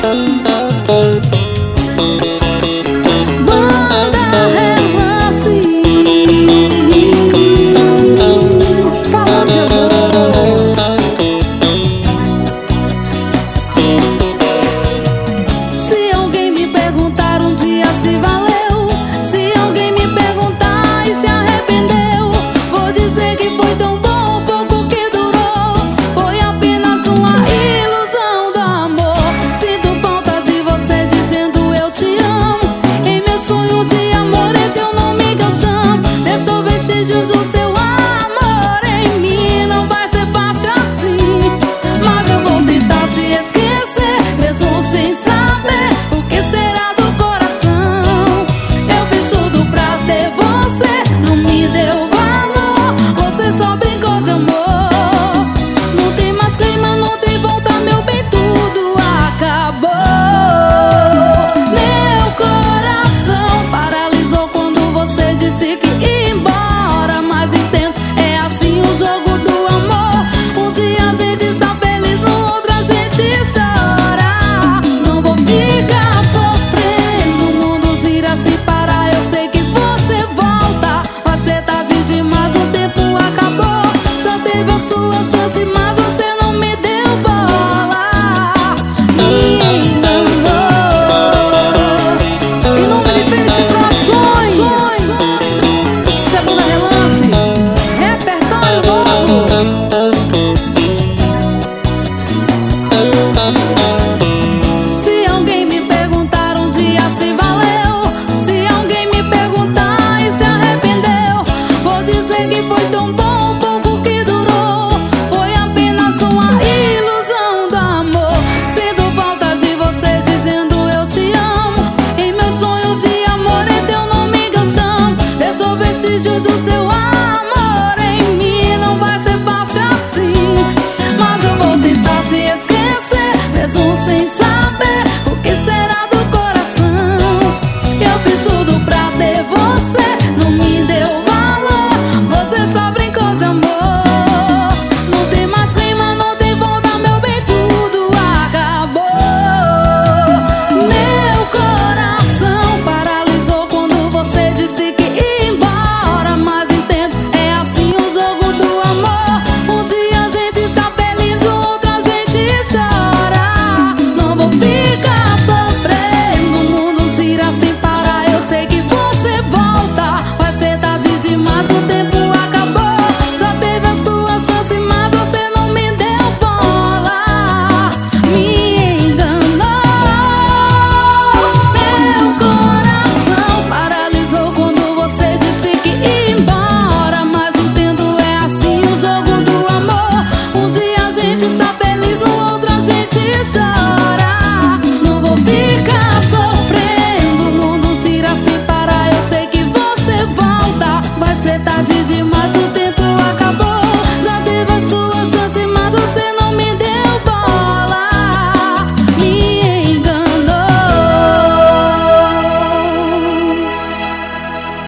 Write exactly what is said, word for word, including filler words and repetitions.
vestígios do seu amor em mim. Não vai ser fácil assim, mas eu vou tentar te esquecer, mesmo sem saber o que será do coração. Eu fiz tudo pra ter você, não me deu valor, você só brincou de amor. Não tem mais clima, não tem volta, meu bem, tudo acabou. Meu coração paralisou quando você disse que ia embora, mas entendo, é assim o jogo do amor. Um dia a gente está feliz, no outro a gente chora. Não vou ficar sofrendo, o mundo gira sem parar. Eu sei que você volta, vai ser tarde demais, o tempo acabou. Já teve a sua chance, mas você não me deu bola, me enganou. Em nome de Felice Produções, Segunda Relance, repertório novo. Se alguém me perguntar um dia se valeu, se alguém me perguntar e se arrependeu, vou dizer que foi tão bom o pouco que durou. Foi apenas uma ilusão do amor. Sinto falta de você dizendo eu te amo. Em meus sonhos de amor, em teu nome que eu chamo. Deixou vestígios do seu amor em mim. Não vai ser fácil assim, mas eu vou tentar te esquecer, mesmo sem saber o que será do coração. Eu fiz tudo pra ter você, não me deu valor, você só brincou de amor. Não tem mais clima, não tem volta, meu bem, tudo acabou. Meu coração paralisou quando você disse que ia embora, mas entendo, é assim o jogo do amor. Um dia a gente está feliz, o outro a gente chora. Não vou ficar sofrendo, o mundo gira sem parar. Eu sei que você volta, vai ser tarde demais, o tempo acabou. Já teve a sua chance, mas você não me deu bola, me enganou. Meu coração paralisou quando você disse que ia embora, mas entendo, é assim o jogo do amor. Um dia a gente está feliz, no outro a gente chora. Não vou ficar sofrendo, o mundo gira sem parar. Eu sei que você volta, vai ser tarde demais, o tempo acabou. Já teve a sua chance, mas você não